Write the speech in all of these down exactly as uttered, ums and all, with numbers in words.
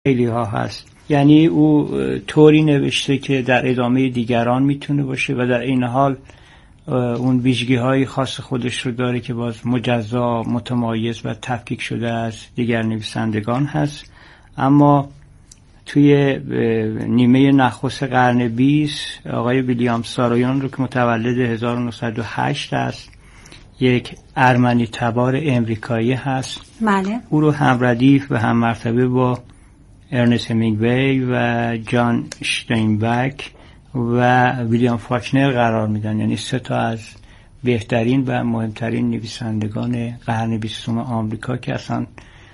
خیلی ها هست. یعنی او طوری نوشته که در ادامه دیگران میتونه باشه و در این حال اون ویژگی های خاص خودش رو داره که باز مجزا، متمایز و تفکیک شده از دیگر نویسندگان هست. اما توی نیمه نخست قرن بیست آقای ویلیام سارویان رو که متولد هزار و نهصد و هشت است، یک ارمنی تبار امریکایی هست. بله. او رو هم ردیف و هم مرتبه با ارنست همینگوی و جان اشتاینبک و ویلیام فاکنر قرار میدن. یعنی سه تا از بهترین و مهمترین نویسندگان قرن بیستم آمریکا که اصلا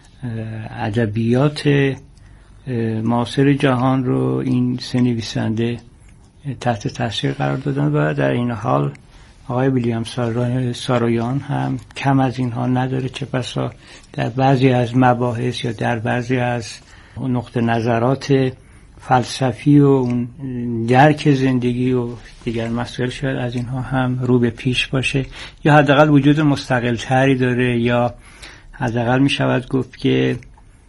ادبیات معاصر جهان رو این سه نویسنده تحت تاثیر قرار دادن و در این حال آقای ویلیام سارویان هم کم از اینها نداره، چه بسا در بعضی از مباحث یا در بعضی از نقطه نظرات فلسفی و اون درک زندگی و دیگر مسائل شاید از اینها هم رو به پیش باشه یا حداقل وجود مستقل تری داره، یا حداقل می شود گفت که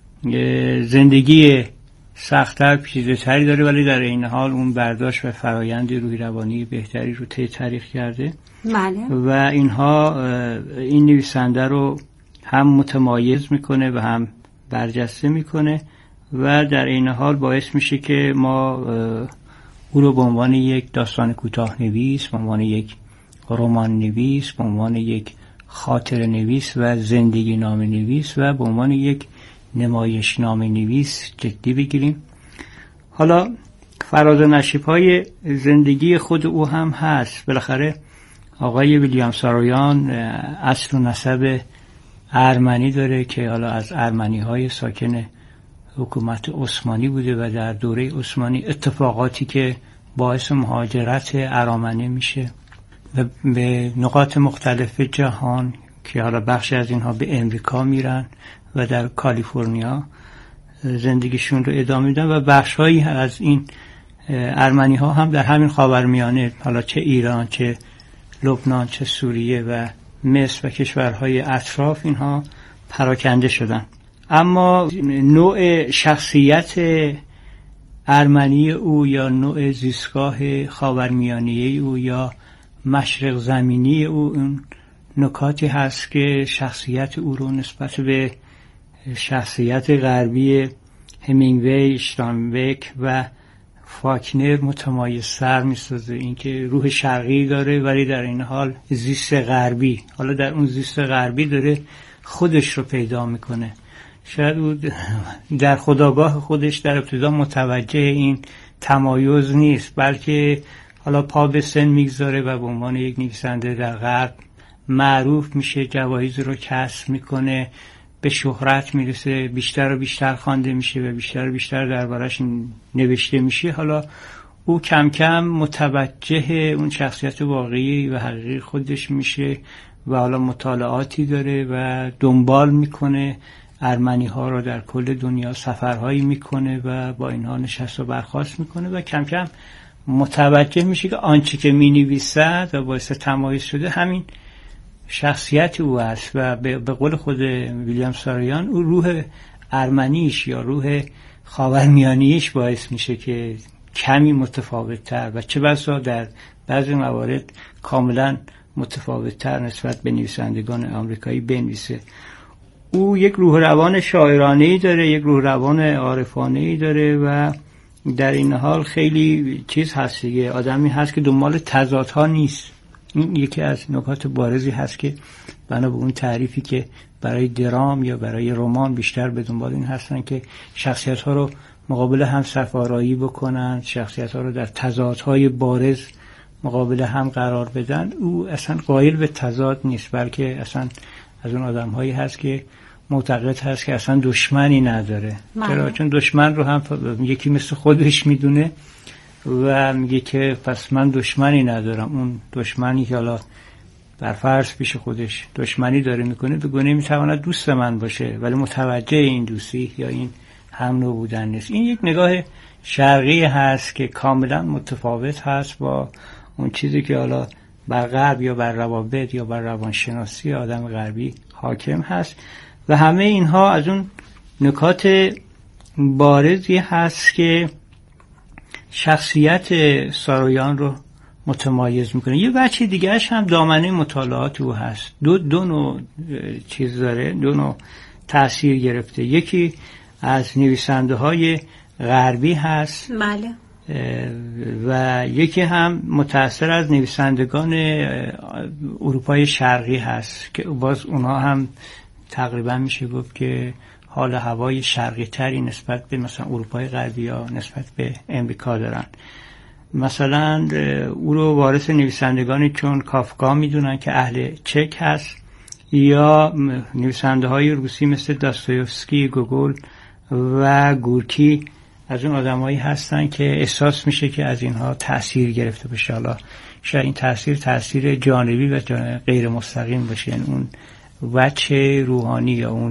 زندگی سخت‌تر، پیچیده‌تری داره، ولی در این حال اون برداشت و فرایند روحی روانی بهتری رو طی تاریخ کرده. بله. و اینها این نویسنده رو هم متمایز میکنه و هم برجسته میکنه و در این حال باعث میشه که ما او رو به عنوان یک داستان کوتاه نویس، به عنوان یک رمان نویس، به عنوان یک خاطره نویس و زندگی نامه نویس و به عنوان یک نمایش نامه نویس جدی بگیریم. حالا فراز و نشیب‌های زندگی خود او هم هست. بالاخره آقای ویلیام سارویان اصل و نسب ارمنی داره که حالا از ارمنی‌های ساکن حکومت عثمانی بوده و در دوره عثمانی اتفاقاتی که باعث مهاجرت ارامنه میشه و به نقاط مختلف جهان که حالا بخشی از اینها به امریکا میرن و در کالیفرنیا زندگیشون رو ادامه میدن و بخشهایی از این ارمنی ها هم در همین خاورمیانه، حالا چه ایران، چه لبنان، چه سوریه و مصر و کشورهای اطراف، اینها پراکنده شدن. اما نوع شخصیت ارمنی او یا نوع زیستگاه خاورمیانه او یا مشرق زمینی او اون نکاتی هست که شخصیت او رو نسبت به شخصیت غربی همینگوی، اشتاینبک و فاکنر متمایزتر می‌سازه. اینکه روح شرقی داره ولی در این حال زیست غربی، حالا در اون زیست غربی داره خودش رو پیدا میکنه. شاید او در خودآگاه خودش در ابتدا متوجه این تمایز نیست، بلکه حالا پا به سن میگذاره و به عنوان یک نویسنده در غرب معروف میشه، جوایز رو کسب میکنه، به شهرت میرسه، بیشتر و بیشتر خوانده میشه و بیشتر و بیشتر دربارش نوشته میشه. حالا او کم کم متوجه اون شخصیت واقعی و حقیقی خودش میشه و حالا مطالعاتی داره و دنبال میکنه ارمنی ها رو در کل دنیا، سفرهایی میکنه و با اینها نشست و برخاست میکنه و کم کم متوجه میشه که آنچه که مینویسد و باعث تمایز شده همین شخصیت او است و به قول خود ویلیام سارویان او روح ارمنیش یا روح خاورمیانیش باعث میشه که کمی متفاوت تر و چه بسا در بعضی موارد کاملا متفاوت تر نسبت به نویسندگان آمریکایی بنویسه. او یک روح روان شاعرانه‌ای داره، یک روح روان عارفانه‌ای داره و در این حال خیلی چیز هست دیگه، آدمی هست که دنبال تضادها نیست. این یکی از نکات بارزی هست که بنا به اون تعریفی که برای درام یا برای رمان بیشتر به دنبال این هستن که شخصیت ها رو مقابل هم صف‌آرایی بکنن، شخصیت ها رو در تضادهای بارز مقابل هم قرار بدن. او اصلا قائل به تضاد نیست، بلکه اصلا از اون آدم هایی هست که معتقد هست که اصلا دشمنی نداره. چرا؟ چون دشمن رو هم یکی مثل خودش میدونه و میگه که پس من دشمنی ندارم. اون دشمنی که حالا بر فرض پیش خودش دشمنی داره میکنه به گونه میتواند دوست من باشه ولی متوجه این دوستی یا این هم نوع بودن نیست. این یک نگاه شرقی هست که کاملا متفاوت هست با اون چیزی که حالا بر غرب یا بر روابط یا بر روانشناسی آدم غربی حاکم هست و همه اینها از اون نکات بارزی هست که شخصیت سارویان رو متمایز میکنه. یه بچه دیگهش هم دامنه مطالعات او هست. دو دو نوع چیز داره، دو نوع تأثیر گرفته. یکی از نویسنده های غربی هست، بله، و یکی هم متأثر از نویسندگان اروپای شرقی هست که باز اونها هم تقریبا میشه گفت که حال هوای شرقی تری نسبت به مثلا اروپای غربی یا نسبت به امریکا دارن. مثلا او رو وارث نویسندگانی چون کافکا میدونن که اهل چک هست، یا نویسنده های روسی مثل داستایوفسکی، گوگل و گورکی از اون آدمایی هستن که احساس میشه که از اینها تأثیر گرفته باشه. حالا شاید این تأثیر تأثیر جانبی و غیر مستقیم باشه، یعنی اون وجه روحانی یا اون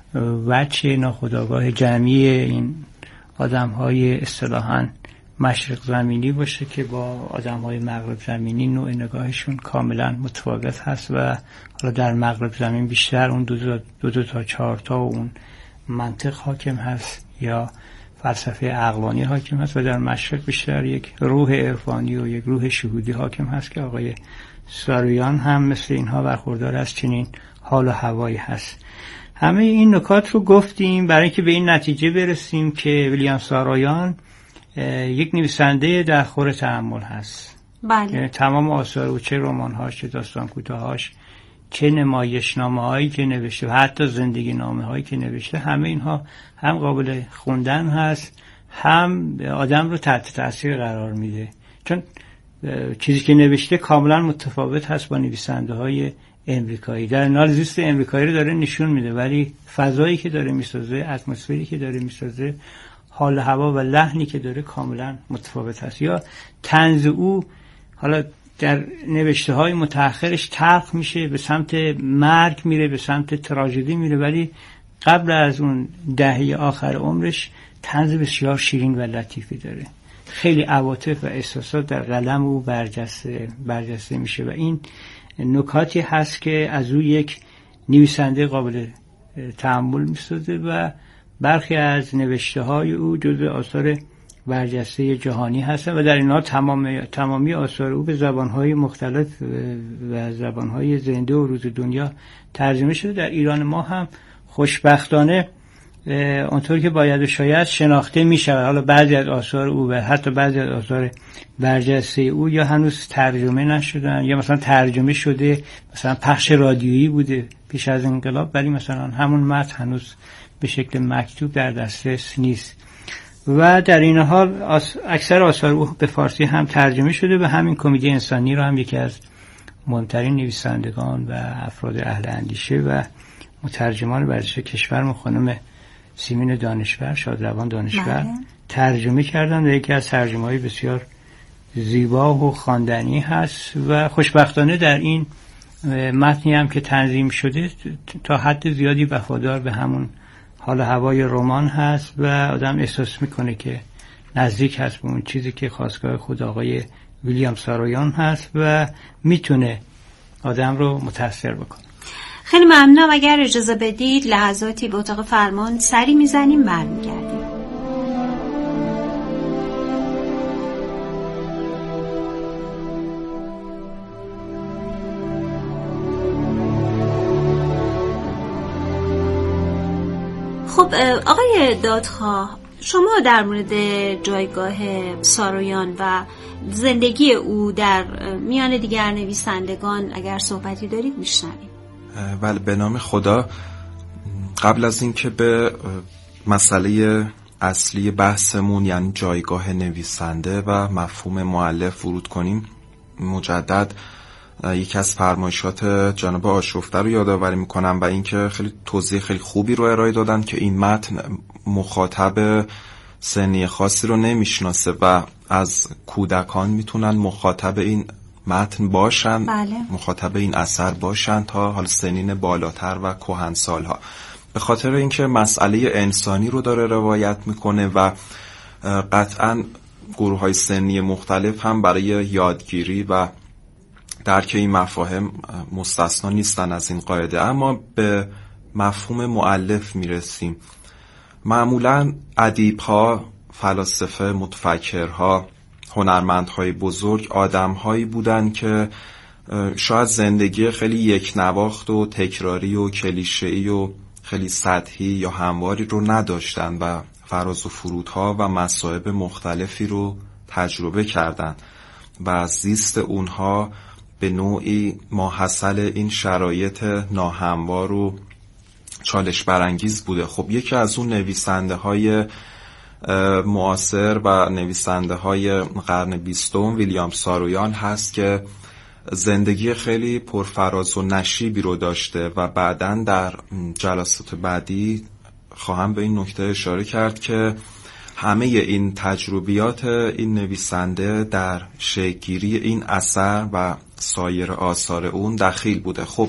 وجه ناخودآگاه جمعی این آدم‌های اصطلاحاً مشرق زمینی باشه که با آدم‌های مغرب زمینی نوع نگاهشون کاملا متفاوت هست و حالا در مغرب زمین بیشتر اون دو, دو, دو, دو تا چهار تا و اون منطق حاکم هست یا فلسفه عقلانی حاکم هست، و در مشرق بیشتر یک روح عرفانی و یک روح شهودی حاکم هست که آقای سارویان هم مثل اینها برخوردار از چنین حال و هوایی هست. همه این نکات رو گفتیم برای اینکه به این نتیجه برسیم که ویلیام سارویان یک نویسنده در خور تأمل هست. بله. تمام آثار او، چه رمان‌هاش، چه داستان کوتاهاش، چه نمایشنامه‌هایی که نوشته و حتی زندگی نامه‌هایی که نوشته، همه اینها هم قابل خوندن هست، هم آدم رو تحت تاثیر قرار میده، چون چیزی که نوشته کاملا متفاوت هست با نویسنده‌های امریکایی. در حال زیست امریکایی رو داره نشون میده، ولی فضایی که داره میسازه، اتمسفری که داره میسازه، حال هوا و لحنی که داره کاملا متفاوت هست. یا طنز او حالا در نوشته های متأخرش تلخ میشه، به سمت مرگ میره، به سمت تراژدی میره، ولی قبل از اون دهه آخر عمرش طنز بسیار شیرین و لطیفی داره. خیلی عواطف و احساسات در قلم او برجسته برجسته میشه و این نکاتی هست که از او یک نویسنده قابل تأمل میسازه و برخی از نوشته های او جزو آثار برجسته جهانی هستند و در اینها تمام تمامی آثار او به زبانهای مختلف و زبانهای زنده و روز دنیا ترجمه شده. در ایران ما هم خوشبختانه اونطور که باید و شاید شناخته می شود. حالا بعضی از آثار او و حتی بعضی از آثار برجسته او یا هنوز ترجمه نشدن یا مثلا ترجمه شده، مثلا پخش رادیویی بوده پیش از انقلاب، ولی مثلا همون متن هنوز به شکل مکتوب در دسترس نیست. و در این حال اکثر آثار او به فارسی هم ترجمه شده و همین کمدی انسانی رو هم یکی از مهمترین نویسندگان و افراد اهل اندیشه و مترجمان ورزش کشور خانم سیمین دانشور، شادروان دانشور ماله. ترجمه کردن و یکی از ترجمه‌های بسیار زیبا و خواندنی هست و خوشبختانه در این متنی هم که تنظیم شده تا حد زیادی وفادار به همون حال هوای رمان هست و آدم احساس میکنه که نزدیک هست به اون چیزی که خواستگاه خود آقای ویلیام سارویان هست و میتونه آدم رو متاثر بکنه. خیلی ممنونم. اگر اجازه بدید لحظاتی به اتاق فرمان سری میزنیم برمیگردیم. خب آقای دادخواه، شما در مورد جایگاه سارویان و زندگی او در میان دیگر نویسندگان اگر صحبتی دارید میشنویم. بله، به نام خدا. قبل از اینکه به مسئله اصلی بحثمون یعنی جایگاه نویسنده و مفهوم مؤلف ورود کنیم، مجدد یکی از فرمایشات جناب آشفته رو یادآوری میکنم و اینکه خیلی توضیح خیلی خوبی رو ارائه دادن که این متن مخاطب سنی خاصی رو نمیشناسه و از کودکان میتونن مخاطب این متن باشن، بله. مخاطب این اثر باشن تا حال سنین بالاتر و کهنسالها، به خاطر اینکه مسئله انسانی رو داره روایت میکنه و قطعاً گروه‌های سنی مختلف هم برای یادگیری و درک این مفاهیم مستثنا نیستن از این قاعده. اما به مفهوم مؤلف میرسیم معمولاً ادیب‌ها، فلاسفه، متفکرها، هنرمندهای بزرگ آدم‌هایی بودن که شاید زندگی خیلی یک نواخت و تکراری و کلیشه‌ای و خیلی سطحی یا همواری رو نداشتن و فراز و فرودها و مصائب مختلفی رو تجربه کردن و از زیست اونها به نوعی ماحصل این شرایط ناهموار و چالش برانگیز بوده. خب یکی از اون نویسنده های معاصر و نویسنده های قرن بیستم ویلیام سارویان هست که زندگی خیلی پرفراز و نشیبی رو داشته و بعداً در جلسات بعدی خواهم به این نکته اشاره کرد که همه این تجربیات این نویسنده در شکل‌گیری این اثر و سایر آثار اون دخیل بوده. خب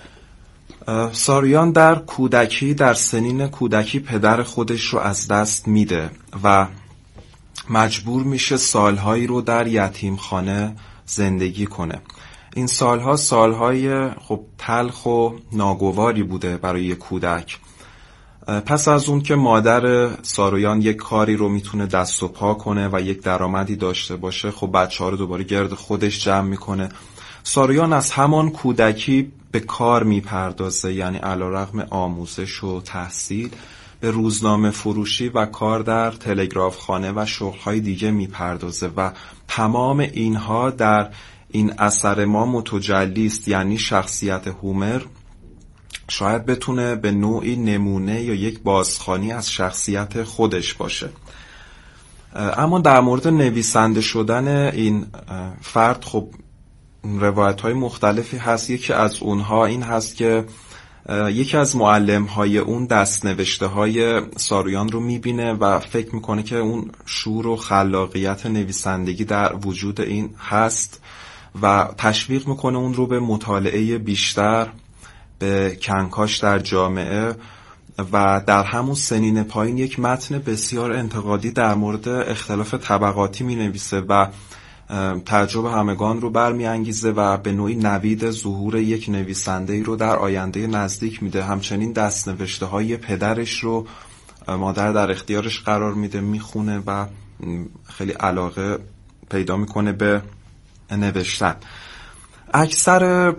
سارویان در کودکی، در سنین کودکی پدر خودش رو از دست میده و مجبور میشه سالهایی رو در یتیمخانه زندگی کنه. این سالها سالهای خب تلخ و ناگواری بوده برای کودک. پس از اون که مادر سارویان یک کاری رو میتونه دست و پا کنه و یک درآمدی داشته باشه، خب بچه ها رو دوباره گرد خودش جمع میکنه. سارویان از همان کودکی به کار میپردازه، یعنی علیرغم آموزش و تحصیل به روزنامه فروشی و کار در تلگراف خانه و شغلهای دیگه میپردازه و تمام اینها در این اثر ما متجلی است. یعنی شخصیت هومر شاید بتونه به نوعی نمونه یا یک بازخوانی از شخصیت خودش باشه. اما در مورد نویسنده شدن این فرد خب روایت‌های مختلفی هست. یکی از اونها این هست که یکی از معلم‌های اون دست‌نوشته‌های سارویان رو می‌بینه و فکر می‌کنه که اون شور و خلاقیت نویسندگی در وجود این هست و تشویق می‌کنه اون رو به مطالعه بیشتر، به کنکاش در جامعه و در همون سنین پایین یک متن بسیار انتقادی در مورد اختلاف طبقاتی می‌نویسه و تعجب همگان رو برمی‌انگیزه و به نوعی نوید ظهور یک نویسنده‌ای رو در آینده نزدیک میده. همچنین دست‌نوشته‌های پدرش رو مادر در اختیارش قرار میده، میخونه و خیلی علاقه پیدا میکنه به نوشتن. اکثر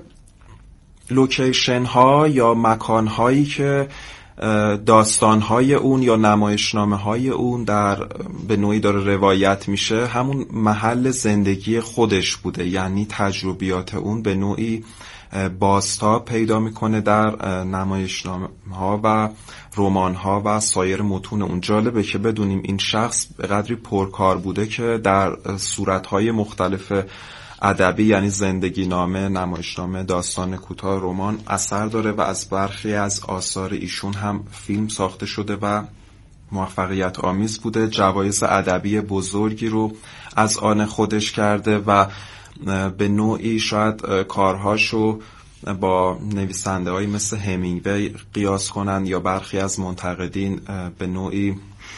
لوکیشن ها یا مکان هایی که داستان های اون یا نمایشنامه های اون در به نوعی داره روایت میشه همون محل زندگی خودش بوده، یعنی تجربیات اون به نوعی بازتاب پیدا میکنه در نمایشنامه ها و رمان ها و سایر متون اون. جالبه که بدونیم این شخص به قدری پرکار بوده که در صورت های مختلف ادبی، یعنی زندگی نامه، نمایشنامه، داستان کوتاه، رمان اثر داره و از برخی از آثار ایشون هم فیلم ساخته شده و موفقیت آمیز بوده. جوایز ادبی بزرگی رو از آن خودش کرده و به نوعی شاید کارهاشو با نویسنده هایی مثل همینگوی قیاس کنند یا برخی از منتقدین به نوعی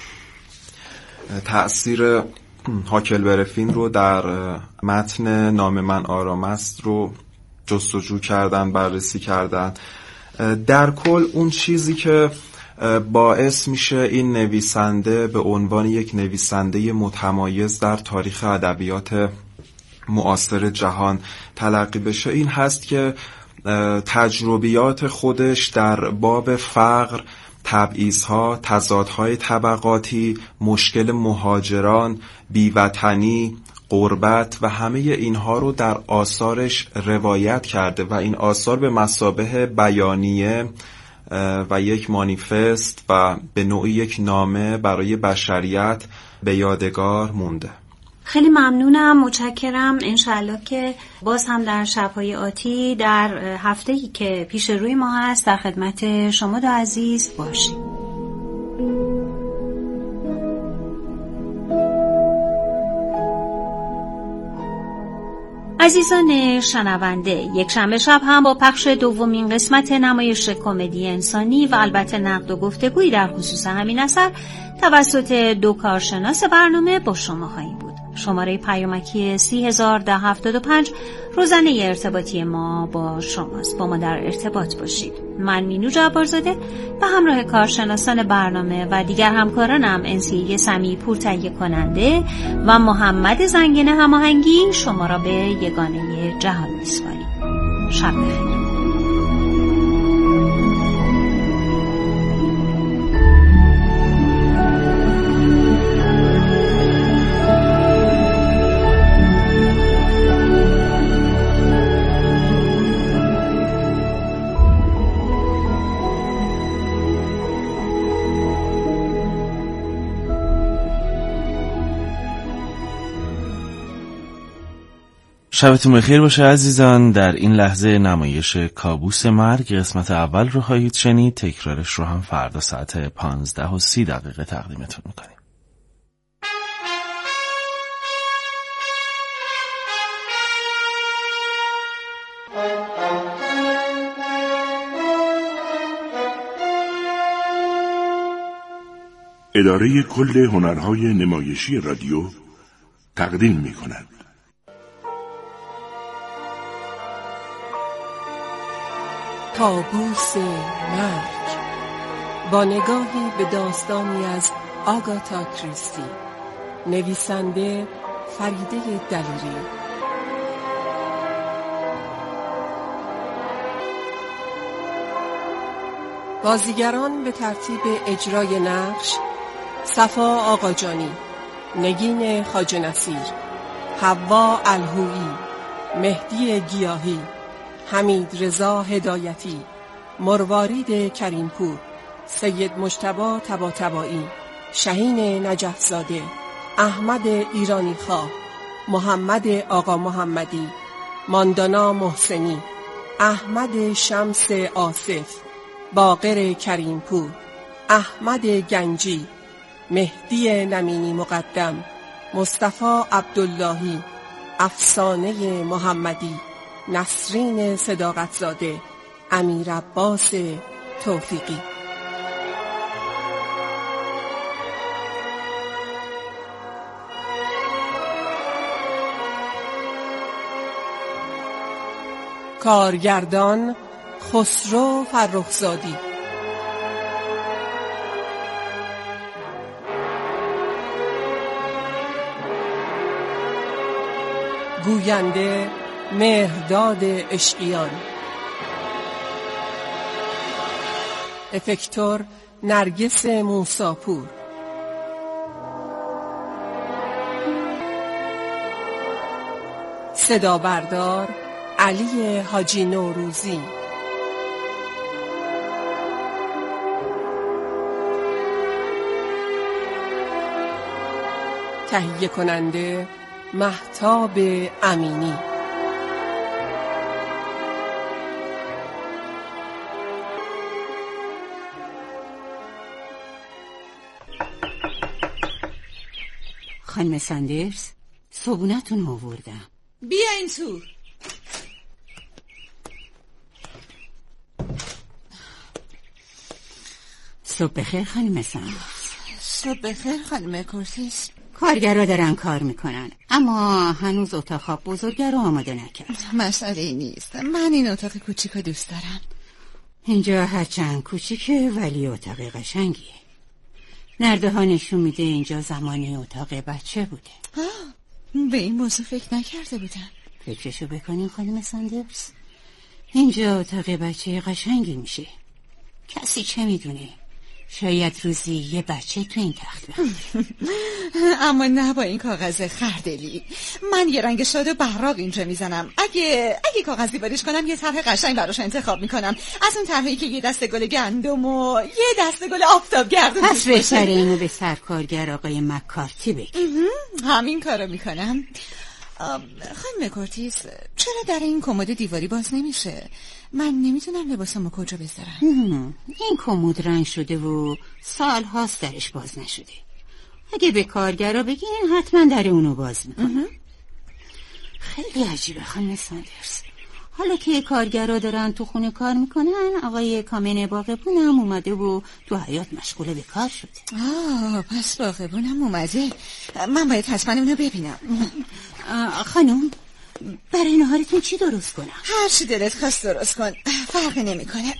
تأثیر هاکلبرفین رو در متن نام من آرام است رو جستجو کردن، بررسی کردن. در کل اون چیزی که باعث میشه این نویسنده به عنوان یک نویسنده متمایز در تاریخ ادبیات معاصر جهان تلقی بشه این هست که تجربیات خودش در باب فقر، تبعیض‌ها، تضادهای طبقاتی، مشکل مهاجران، بیوطنی، غربت و همه اینها رو در آثارش روایت کرده و این آثار به مثابه بیانیه و یک مانیفست و به نوعی یک نامه برای بشریت به یادگار مونده. خیلی ممنونم، متشکرم. انشالله که باز هم در شب‌های آتی در هفته‌ای که پیش روی ما هست در خدمت شما دو عزیز باشیم. عزیزان شنونده، یک شنبه شب هم با پخش دومین قسمت نمایش کمدی انسانی و البته نقد و گفتگویی در خصوص همین اثر توسط دو کارشناس برنامه با شما خواهیم بود. شماره پیامکی سی هزار ده هفتاد و پنج روزنه ارتباطی ما با شماست. با ما در ارتباط باشید. من مینو جبارزاده به همراه کارشناسان برنامه و دیگر همکارانم انسیه سمی پور تهیه کننده و محمد زنگین هماهنگی شما را به یگانه جهان می‌سپاریم. شب بخیر. شبتون بخیر باشه عزیزان. در این لحظه نمایش کابوس مرگ قسمت اول رو خواهید شنید. تکرارش رو هم فردا ساعت پانزده و سی دقیقه تقدیمتون میکنیم. اداره کل هنرهای نمایشی رادیو تقدیم میکند. کابوس مرگ با نگاهی به داستانی از آگاتا کریستی، نویسنده فریده دلیری. بازیگران به ترتیب اجرای نقش: صفا آقاجانی، نگین خواجه نصیر، حوا الهویی، مهدی گیاهی، حمید رضا هدایتی، مروارید کریمپور، سید مجتبی طباطبایی، شهین نجفزاده، احمد ایرانی خواه، محمد آقا محمدی، ماندانا محسنی، احمد شمس آصف، باقر کریمپور، احمد گنجی، مهدی نمینی مقدم، مصطفی عبداللهی، افسانه محمدی، نسرین صداقتزاده، امیر عباس توفیقی. کارگردان خسرو فرخزادی. گوینده مهرداد اشقیان. افکتور نرگس موساپور. صدا بردار علی حاجی نوروزی. تهیه کننده مهتاب امینی. خانم ساندرز، صبونتون آوردم. بیا این تو. صبح بخیر خانم ساندرز. صبح بخیر خانم کورتیس. کارگرها دارن کار میکنن، اما هنوز اتاق خواب بزرگه رو آماده نکرد. مسئله نیست، من این اتاق کوچیک رو دوست دارم. اینجا هرچند کوچیکه ولی اتاق قشنگیه. نرده ها نشون میده اینجا زمانی اتاق بچه بوده. آه، به این موضوع فکر نکرده بودم. فکرشو بکنین خانم ساندرز. اینجا اتاق بچه قشنگی میشه. کسی چه میدونه؟ شاید روزی یه بچه تو این تخت بخوره. اما نه با این کاغذ خردلی. من یه رنگ شاد و براق اینجا میزنم. اگه اگه کاغذ دیواریش کنم یه طرح قشنگ براش انتخاب میکنم، از اون طرحی که یه دسته گل گندم و یه دسته گل آفتاب گردون. پس بهتره اینو به سرکارگر آقای مکارتی بگی. همین کارو میکنم. خانم کورتیس، چرا در این کمد دیواری باز نمیشه؟ من نمیتونم لباسمو کجا بذارم. این کمد رنگ شده و سال هاست درش باز نشده. اگه به کارگرا بگین حتما در اونو باز میکنه. خیلی عجیبه خانم ساندرز. حالا که کارگرا دارن تو خونه کار میکنن، آقای کامن باغبون هم اومده و تو حیاط مشغول به کار شده. آه پس باغبون هم اومده. من باید حتما اونو ببینم. خانم برای نهارتون چی درست کنم؟ هر چی دلت خواست درست کن، فرقی نمیکنه.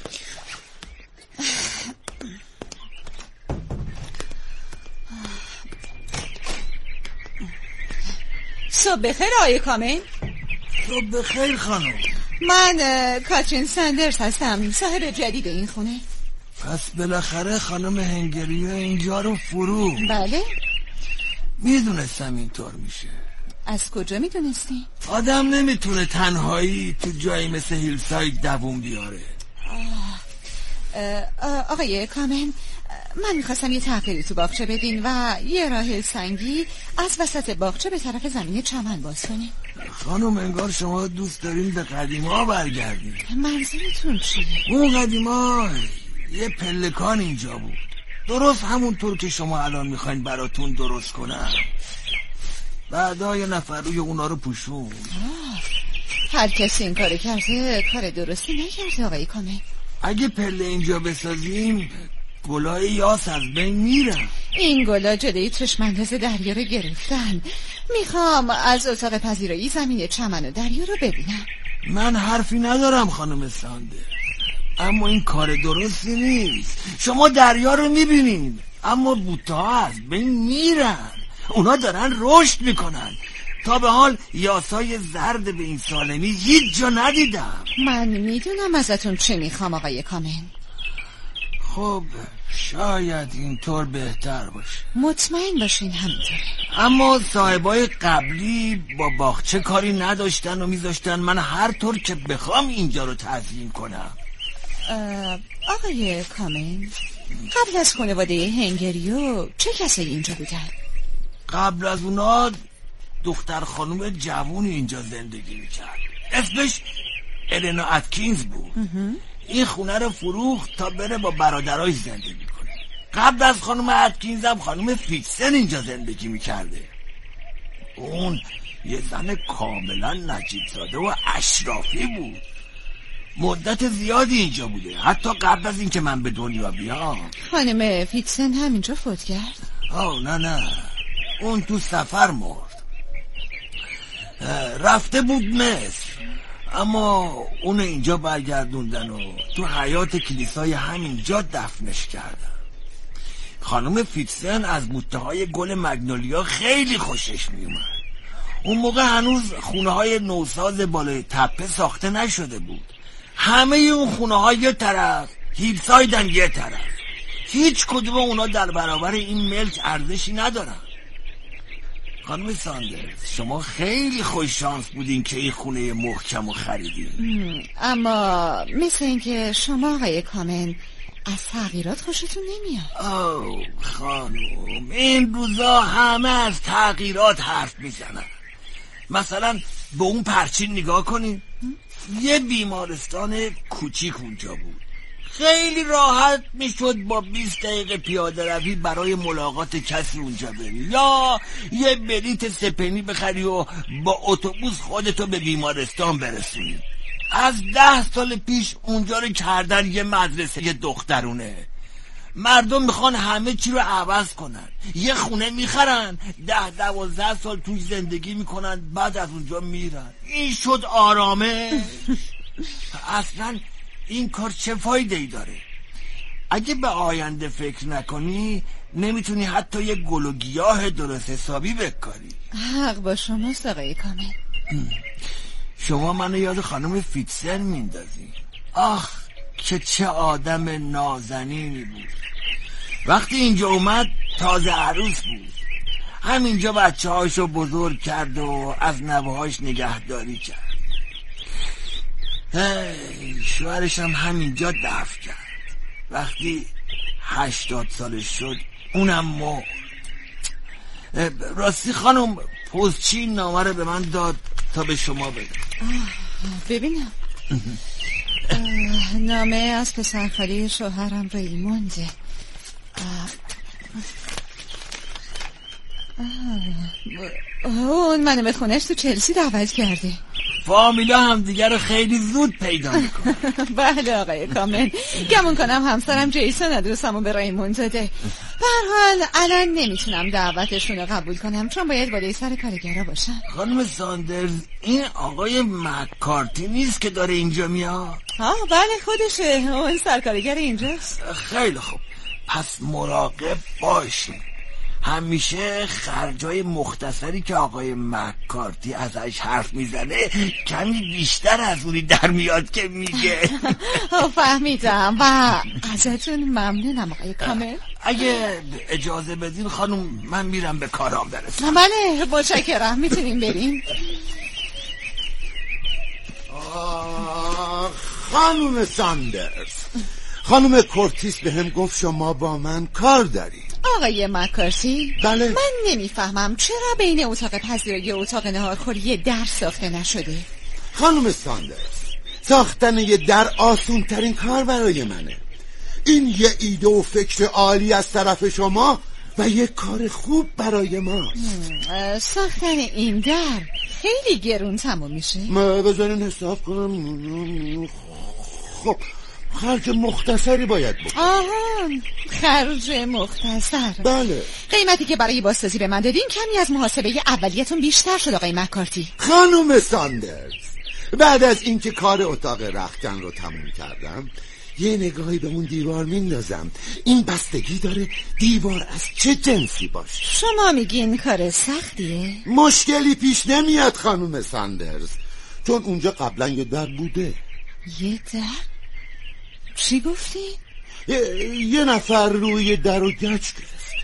صبح بخیر آقای کامن. صبح بخیر خانم. من کاترین سندرز هستم، صاحب جدید این خونه. پس بالاخره خانم هنگریو اینجا رو فرو. بله میدونستم اینطور میشه. از کجا میدونستی؟ آدم نمیتونه تنهایی تو جایی مثل هیلساید دووم بیاره. آه. آه آقای کامن، من میخواستم یه تغییری تو باغچه بدین و یه راه سنگی از وسط باغچه به طرف زمین چمن باز کنین. خانم انگار شما دوست دارین به قدیما برگردین. منظورتون چیه؟ اون قدیما یه پلکان اینجا بود، درست همونطور که شما الان میخواین براتون درست کنم. بعدا یه نفر روی اونا رو پوشون. هر کسی این کار کرده کار درستی نکرده آقای کامن. اگه پله اینجا بسازیم گلای یاس از بین میرن. این گلا جلوی چشم‌انداز دریا رو گرفتن. میخوام از اتاق پذیرایی زمین چمن و دریا رو ببینم. من حرفی ندارم خانم ساندر، اما این کار درستی نیست. شما دریا رو میبینین اما بوته‌ها از بین میرن، اونا دارن رشد میکنن. تا به حال یاسای زرد به این سالمی هیچ جا ندیدم. من میدونم ازتون چه میخوام آقای کامن. خب شاید اینطور بهتر باشه. مطمئن باشین همینطوره. اما صاحبای قبلی با باغچه کاری نداشتن و میذاشتن من هر طور که بخوام اینجا رو تزیین کنم. آقای کامن، قبل از خانواده هنگریو چه کسی اینجا بودن؟ قبل از اونا دختر خانم جوونی اینجا زندگی میکرد، اسمش النا اتکینز بود. این خونه رو فروخت تا بره با برادراش زندگی کنه. قبل از خانم اتکینز هم خانم فیتسن اینجا زندگی میکرده. اون یه زن کاملا نجیب زاده و اشرافی بود، مدت زیادی اینجا بوده، حتی قبل از اینکه من به دنیا بیام. خانم فیتسن هم اینجا فوت کرد؟ آه نه نه، اون تو سفر مرد، رفته بود مصر، اما اون اینجا برگردوندن و تو حیات کلیسای همینجا دفنش کردن. خانم فیتسن از بوته‌های گل مگنولیا خیلی خوشش میومد. اون موقع هنوز خونه های نوساز بالای تپه ساخته نشده بود. همه اون خونه های یه طرف، هیلسایدن یه طرف. هیچ کدوم اونا در برابر این ملک ارزشی ندارن. خانم ساندرز، شما خیلی خوش شانس بودین که این خونه محکم رو خریدین. اما مثل این که شما آقای کامن از تغییرات خوشتون نمیاد. آه خانم، این روزا همه از تغییرات حرف میزنن. مثلا به اون پرچین نگاه کنین، یه بیمارستان کوچیک اونجا بود، خیلی راحت میشد با بیست دقیقه پیاده روی برای ملاقات کسی اونجا بری، یا یه بلیت سپنی بخری و با اتوبوس خودتو به بیمارستان برسونی. از ده سال پیش اونجا رو کردن یه مدرسه یه دخترونه. مردم میخوان همه چی رو عوض کنن، یه خونه میخرن، ده دوازده سال توش زندگی میکنن، بعد از اونجا میرن. این شد آرامه؟ اصلا این کار چه فایده ای داره؟ اگه به آینده فکر نکنی نمیتونی حتی یه گل و گیاه درست حسابی بکاری. حق با شماست آقای کامن. شما منو یاد خانم فیتسن میندازی. آخ که چه آدم نازنینی بود. وقتی اینجا اومد تازه عروس بود، همینجا بچه هاشو بزرگ کرد و از نوهاش نگهداری کرد. شوهرش هم همینجا دفن کرد. وقتی هشتاد سالش شد اونم مرد. راستی خانم، پستچی نامه رو به من داد تا به شما بدم. ببینم. نامه از پسرخاله شوهرم ریمونده. اون منو به خونش تو چلسی دعوت کرده. فامیلا هم دیگر رو خیلی زود پیدا میکنه. بله آقای کامل، گمون کنم همسرم جیسون ادرسمو به ریموند داده. به هر حال الان نمیتونم دعوتشون رو قبول کنم چون باید بالای سر کارگرا باشم. خانم ساندرز، این آقای مکارتی نیست که داره اینجا میاد؟ آه بله خودشه، اون سرکارگر اینجاست. خیلی خوب، پس مراقب باشین. همیشه خرجای مختصری که آقای مکارتی ازش حرف میزنه کمی بیشتر از اونی در میاد که میگه. فهمیدم و ازتون ممنونم آقای کامل. اگه اجازه بدین خانم، من میرم به کارام برسم. بله متشکرم، میتونیم بریم. خانم ساندرز، خانم کورتیس به هم گفت شما با من کار دارید. آقای مکارتی؟ بله. من نمیفهمم چرا بین اتاق پذیرایی و اتاق نهارخوری یه در ساخته نشده؟ خانم ساندرز، ساختن یه در آسون ترین کار برای منه. این یه ایده و فکر عالی از طرف شما و یه کار خوب برای ما. ساختن این در خیلی گرون تموم میشه. ما بذارین حساب کنم. خب خرج مختصری باید بود. آها، خرج مختصر. بله. قیمتی که برای بازسازی به من دادین کمی از محاسبه اولیتون بیشتر شد آقای مکارتی. خانم ساندرز، بعد از اینکه کار اتاق رختکن رو تموم کردم یه نگاهی به اون دیوار میندازم. این بستگی داره دیوار از چه جنسی باشه. شما میگین کار سختیه؟ مشکلی پیش نمیاد خانم ساندرز، چون اونجا قبلا یه در بوده. یه در؟ چی گفتی؟ یه, یه نفر روی در رو گچ گرفت.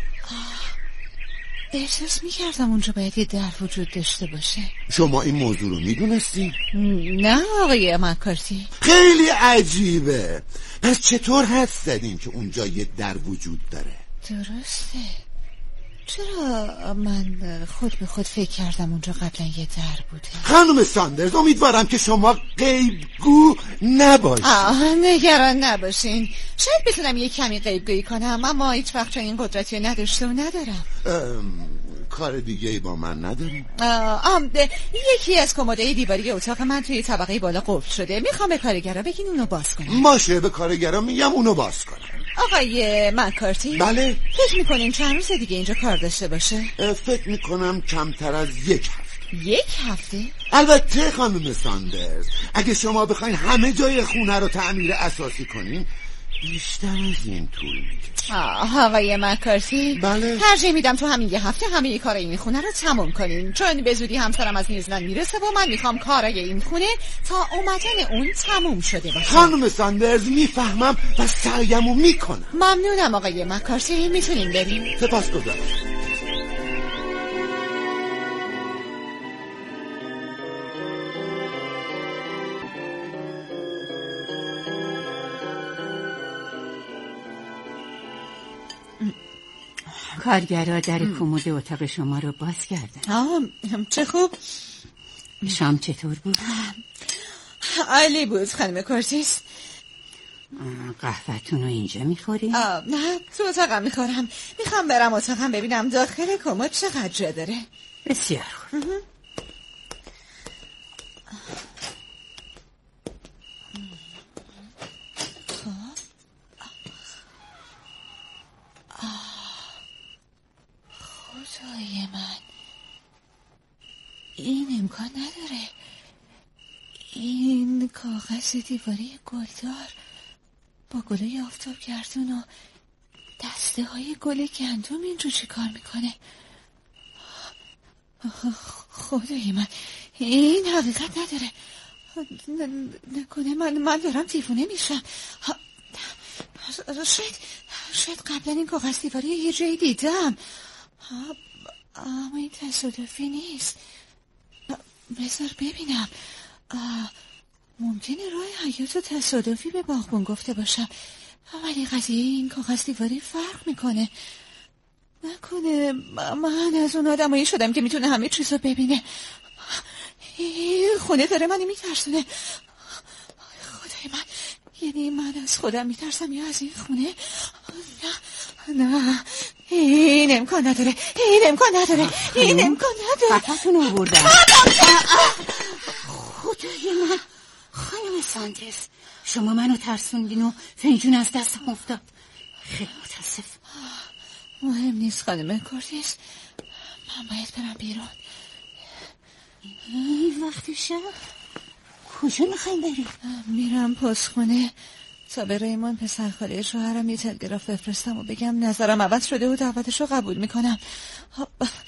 احساس میکردم اونجا باید یه در وجود داشته باشه. شما این موضوع رو میدونستی؟ نه آقای مکارتی. خیلی عجیبه. پس چطور حدس زدین که اونجا یه در وجود داره؟ درسته. چرا من خود به خود فکر کردم اونجا قبلا یه در بوده؟ خانم ساندرز، امیدوارم که شما غیبگو نباشید. آه نگران نباشین، شاید بتونم یه کمی غیبگویی کنم، اما هیچ وقت این قدرتی رو نداشته و ندارم. کار دیگه ای با من نداریم؟ آه یکی از کمدهای دیواری اتاق من توی طبقه بالا قفل شده، میخوام به کارگرا بگین اونو باز کنن. باشه، به کارگرا میگم اونو باز کنن. آقای مکارتی؟ بله. فکر میکنین چند روز دیگه اینجا کار داشته باشه؟ فکر میکنم کمتر از یک هفته. یک هفته؟ البته خانم ساندرز، اگه شما بخواین همه جای خونه رو تعمیر اساسی کنین بیشتر از این طول میکشه. آقای مکارتی؟ بله. ترجیح میدم تو همین یه هفته همه کار این خونه رو تموم کنین، چون به زودی همسرم از نیوزلند میرسه و من میخوام کارای این خونه تا اومدن اون تموم شده باشه. خانم ساندرز، میفهمم و سعیمو میکنم. ممنونم آقای مکارتی، میتونیم بریم. سپاسگزارم. کارگرها در کمد اتاق شما رو باز کردن. آه چه خوب. شام چطور بود؟ عالی بود خانم کورتیس. قهوه‌تون رو اینجا میخوریم؟ نه، تو اتاقم میخورم. میخوام برم اتاقم ببینم داخل کمد چقدر جا داره. بسیار خوب. خدای من، این امکان نداره. این کاغذ دیواری گلدار با گلای آفتاب گردون و دسته های گل گندم اینجا چی کار میکنه؟ خدای من، این حقیقت نداره. نکنه من من دارم دیوونه میشم. شاید شاید قبلا این کاغذ دیواری یه جایی دیدم، اما این تصادفی نیست. بذار ببینم. ممکنه راه حیات و تصادفی به باغبون گفته باشم، ولی قضیه این کاغذ دیواری فرق میکنه. نکنه من از اون آدمایی شدم که میتونه همه چیز رو ببینه. این خونه داره منو میترسونه. خدای من، یعنی من از خودم میترسم یا از این خونه؟ نه نه، این امکان نداره، این امکان نداره، این امکان نداره. خفتون رو بردن. خدای من، خانم ساندرز، شما منو ترسوندین و فنجون از دستم افتاد. خیلی متاسف. مهم نیست خانم کورتیس، من باید برم بیرون. این وقت شب کجا میخوایم بریم؟ میرم پستخونه تا به ریمان پسر خاله شوهرم یه تلگراف بفرستم و بگم نظرم عوض شده و دعوتش رو قبول میکنم.